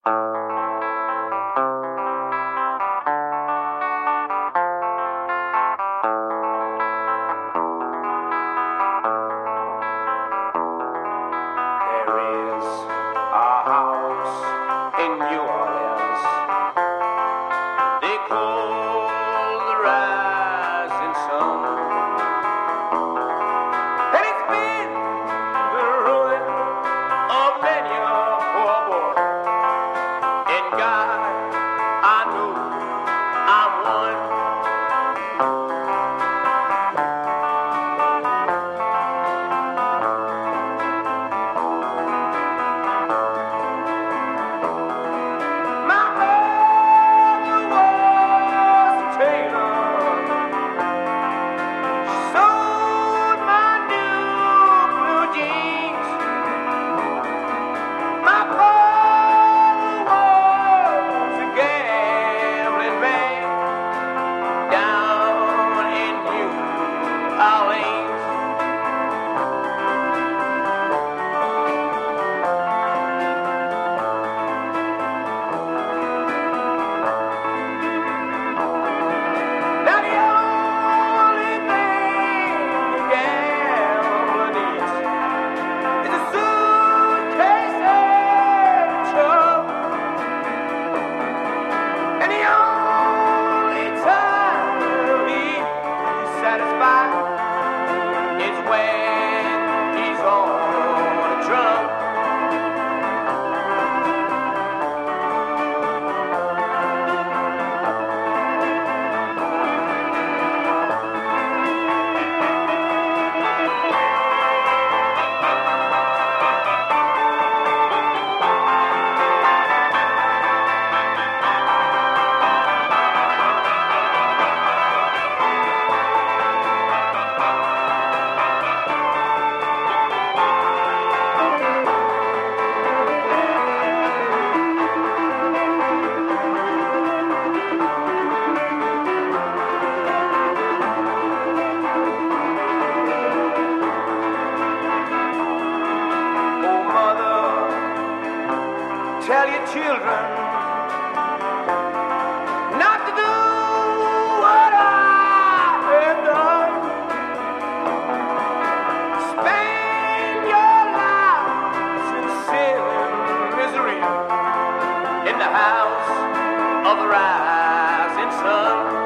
There is a house in New Orleans they call the rising sun, and it's been the ruin of many a poor boy. And God, I know I'm one. Tell your children not to do what I have done. Spend your lives in sin and misery in the house of the rising sun.